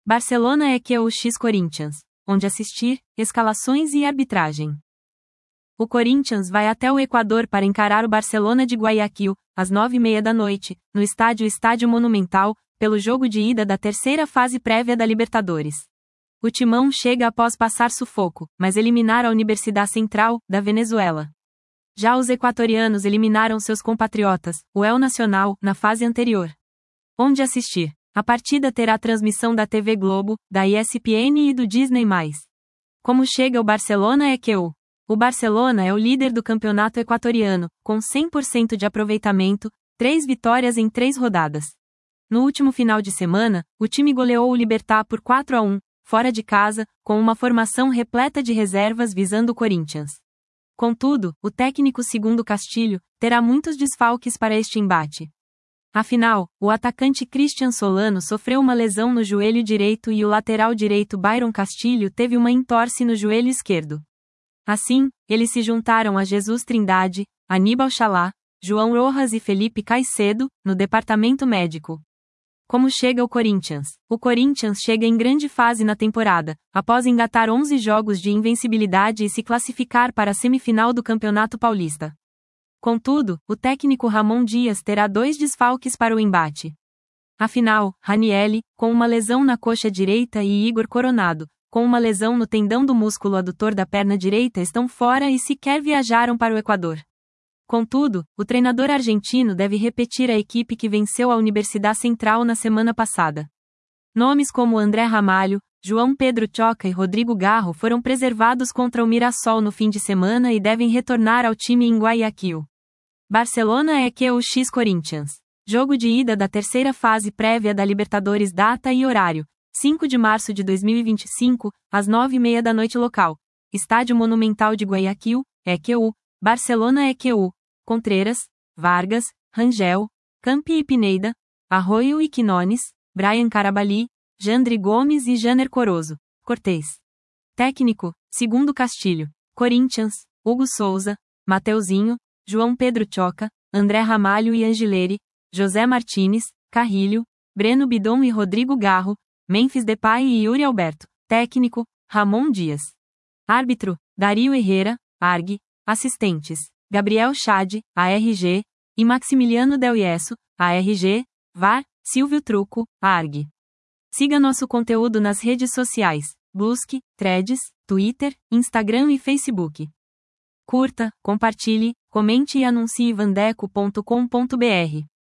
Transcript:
Barcelona EQU-X Corinthians. Onde assistir, escalações e arbitragem. O Corinthians vai até o Equador para encarar o Barcelona de Guayaquil, às 9h30 da noite, no Estádio Monumental, pelo jogo de ida da terceira fase prévia da Libertadores. O Timão chega após passar sufoco, mas eliminar a Universidad Central, da Venezuela. Já os equatorianos eliminaram seus compatriotas, o El Nacional, na fase anterior. Onde assistir? A partida terá transmissão da TV Globo, da ESPN e do Disney+. Como chega o Barcelona EQU? O Barcelona é o líder do campeonato equatoriano, com 100% de aproveitamento, 3 vitórias em 3 rodadas. No último final de semana, o time goleou o Libertad por 4-1, fora de casa, com uma formação repleta de reservas visando o Corinthians. Contudo, o técnico Segundo Castilho terá muitos desfalques para este embate. Afinal, o atacante Cristian Solano sofreu uma lesão no joelho direito e o lateral direito Byron Castilho teve uma entorse no joelho esquerdo. Assim, eles se juntaram a Jesus Trindade, Aníbal Chalá, João Rojas e Felipe Caicedo, no departamento médico. Como chega o Corinthians? O Corinthians chega em grande fase na temporada, após engatar 11 jogos de invencibilidade e se classificar para a semifinal do Campeonato Paulista. Contudo, o técnico Ramon Dias terá 2 desfalques para o embate. Afinal, Ranielli, com uma lesão na coxa direita e Igor Coronado, com uma lesão no tendão do músculo adutor da perna direita estão fora e sequer viajaram para o Equador. Contudo, o treinador argentino deve repetir a equipe que venceu a Universidad Central na semana passada. Nomes como André Ramalho, João Pedro Choca e Rodrigo Garro foram preservados contra o Mirassol no fim de semana e devem retornar ao time em Guayaquil. Barcelona EQU-X Corinthians. Jogo de ida da terceira fase prévia da Libertadores. Data e horário: 5 de março de 2025, às 9h30 da noite local. Estádio Monumental de Guayaquil, EQU, Barcelona EQU, Contreras, Vargas, Rangel, Campi e Pineda, Arroio e Quinones, Brian Carabalí, Jandri Gomes e Janer Corozo, Cortez. Técnico, Segundo Castilho. Corinthians, Hugo Souza, Mateuzinho, João Pedro Choca, André Ramalho e Angileri, José Martínez, Carrilho, Breno Bidon e Rodrigo Garro, Memphis Depay e Yuri Alberto. Técnico, Ramon Dias. Árbitro, Dario Herrera, ARG. Assistentes, Gabriel Chade, ARG, e Maximiliano Del Ieso, ARG, VAR, Silvio Truco, ARG. Siga nosso conteúdo nas redes sociais, Bluesky, Threads, Twitter, Instagram e Facebook. Curta, compartilhe, comente e anuncie vandeco.com.br.